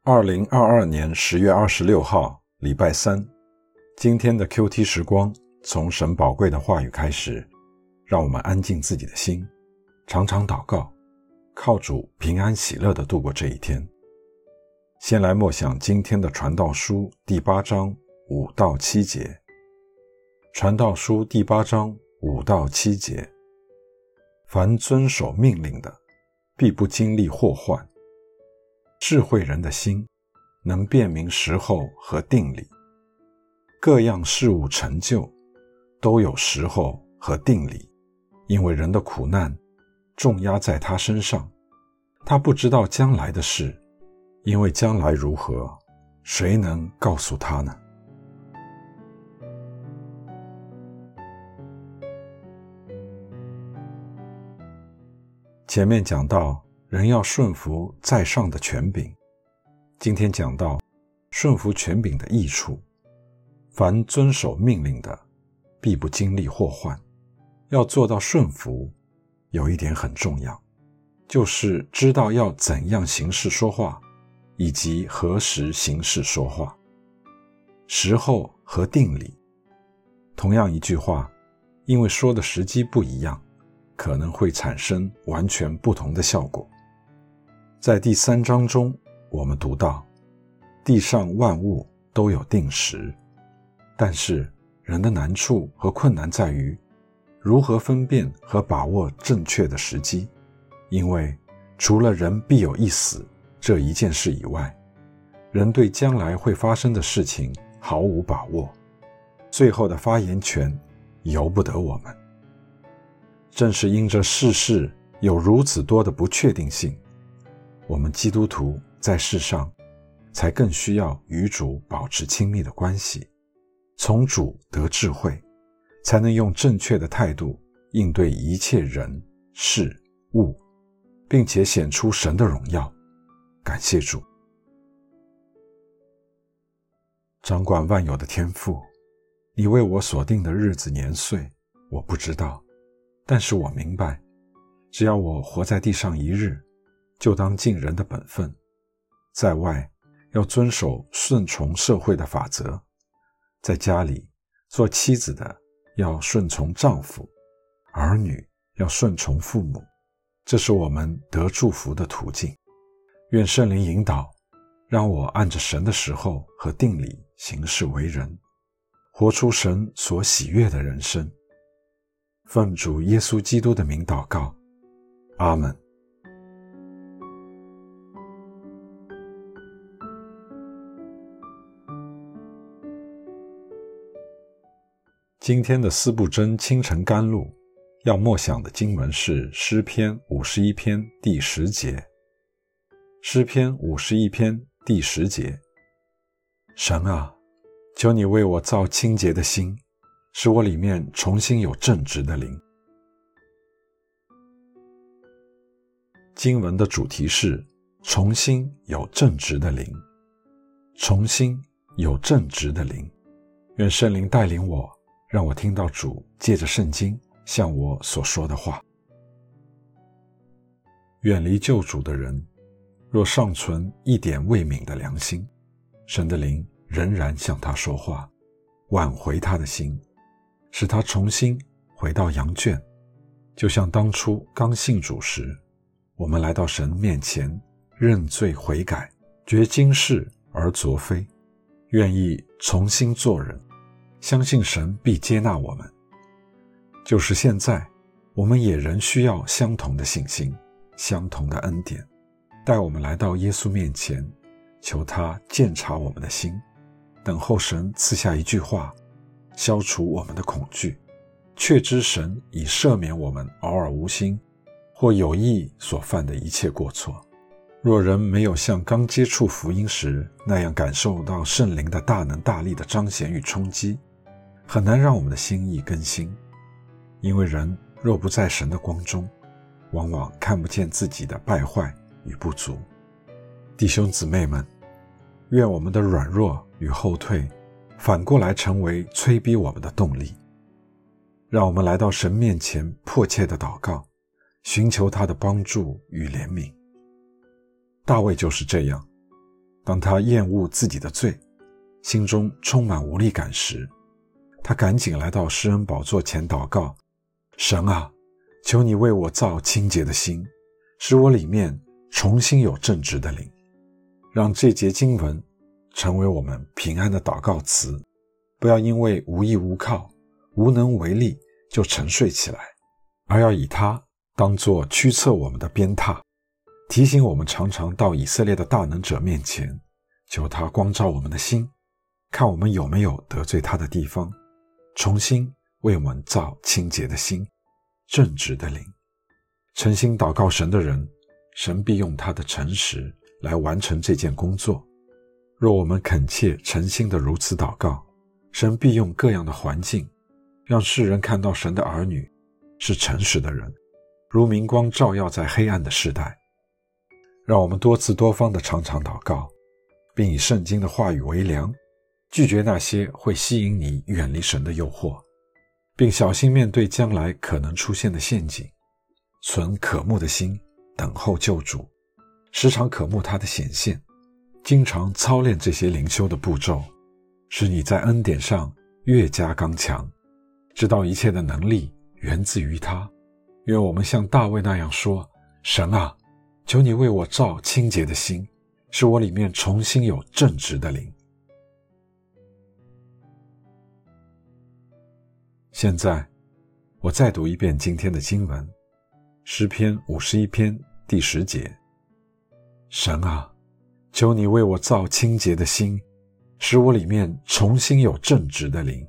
2022年10月26号，礼拜三。今天的 QT 时光，从神宝贵的话语开始，让我们安静自己的心，常常祷告，靠主平安喜乐地度过这一天。先来默想今天的传道书第8章5到7节。传道书第8章5到7节，凡遵守命令的，必不经历祸患。智慧人的心能辨明时候和定理，各样事物成就都有时候和定理，因为人的苦难重压在他身上，他不知道将来的事，因为将来如何，谁能告诉他呢？前面讲到人要顺服在上的权柄，今天讲到顺服权柄的益处。凡遵守命令的，必不经历祸患。要做到顺服，有一点很重要，就是知道要怎样行事说话，以及何时行事说话。时候和定理，同样一句话，因为说的时机不一样，可能会产生完全不同的效果。在第3章中，我们读到，地上万物都有定时，但是人的难处和困难在于如何分辨和把握正确的时机，因为除了人必有一死这一件事以外，人对将来会发生的事情毫无把握，最后的发言权由不得我们。正是因着世事有如此多的不确定性，我们基督徒在世上才更需要与主保持亲密的关系，从主得智慧，才能用正确的态度应对一切人、事、物，并且显出神的荣耀。感谢主。掌管万有的天父，你为我所定的日子年岁，我不知道，但是我明白，只要我活在地上一日，就当尽人的本分，在外要遵守顺从社会的法则，在家里做妻子的要顺从丈夫，儿女要顺从父母，这是我们得祝福的途径。愿圣灵引导，让我按着神的时候和定理行事为人，活出神所喜悦的人生。奉主耶稣基督的名祷告，阿们。今天的四部真清晨甘露要默想的经文是诗篇51篇第10节。诗篇51篇第10节，神啊，求你为我造清洁的心，使我里面重新有正直的灵。经文的主题是重新有正直的灵，重新有正直的灵。愿圣灵带领我，让我听到主借着圣经向我所说的话。远离救主的人，若尚存一点未泯的良心，神的灵仍然向他说话，挽回他的心，使他重新回到羊圈。就像当初刚信主时，我们来到神面前认罪悔改，决今世而昨非，愿意重新做人，相信神必接纳我们。就是现在，我们也仍需要相同的信心，相同的恩典，带我们来到耶稣面前，求他鉴察我们的心，等候神赐下一句话，消除我们的恐惧，确知神已赦免我们偶尔无心或有意所犯的一切过错。若人没有像刚接触福音时那样感受到圣灵的大能大力的彰显与冲击，很难让我们的心意更新。因为人若不在神的光中，往往看不见自己的败坏与不足。弟兄姊妹们，愿我们的软弱与后退反过来成为催逼我们的动力，让我们来到神面前迫切的祷告，寻求他的帮助与怜悯。大卫就是这样， 当他厌恶自己的罪，心中充满无力感时，他赶紧来到施恩宝座前祷告：神啊，求你为我造清洁的心，使我里面重新有正直的灵。让这节经文成为我们平安的祷告词，不要因为无依无靠、无能为力就沉睡起来，而要以它当作驱策我们的鞭挞，提醒我们常常到以色列的大能者面前，求他光照我们的心，看我们有没有得罪他的地方，重新为我们造清洁的心、正直的灵。诚心祷告神的人，神必用他的诚实来完成这件工作。若我们恳切诚心的如此祷告，神必用各样的环境，让世人看到神的儿女是诚实的人，如明光照耀在黑暗的世代。让我们多次多方的常常祷告，并以圣经的话语为粮，拒绝那些会吸引你远离神的诱惑，并小心面对将来可能出现的陷阱，存渴慕的心等候救主，时常渴慕他的显现，经常操练这些灵修的步骤，使你在恩典上越加刚强，知道一切的能力源自于他。愿我们像大卫那样说：神啊，求你为我造清洁的心，使我里面重新有正直的灵。现在我再读一遍今天的经文，诗篇51篇第10节：神啊，求你为我造清洁的心，使我里面重新有正直的灵。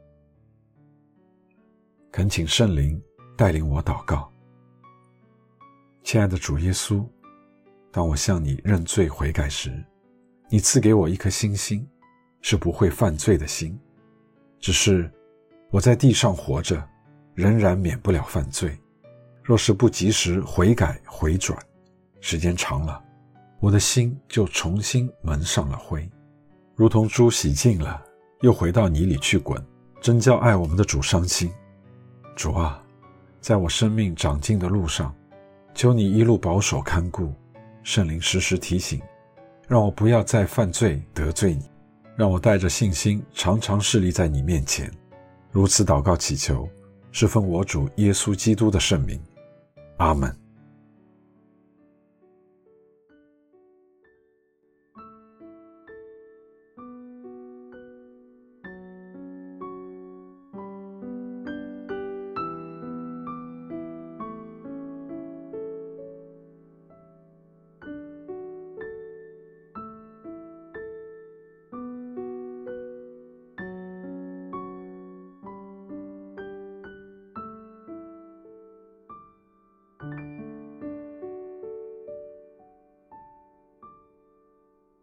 恳请圣灵带领我祷告。亲爱的主耶稣，当我向你认罪悔改时，你赐给我一颗新心，是不会犯罪的心。只是我在地上活着，仍然免不了犯罪。若是不及时悔改回转，时间长了，我的心就重新蒙上了灰，如同猪洗净了，又回到泥里去滚，真叫爱我们的主伤心。主啊，在我生命长进的路上，求你一路保守看顾，圣灵时时提醒，让我不要再犯罪得罪你，让我带着信心常常侍立在你面前。如此祷告祈求，是奉我主耶稣基督的圣名，阿们。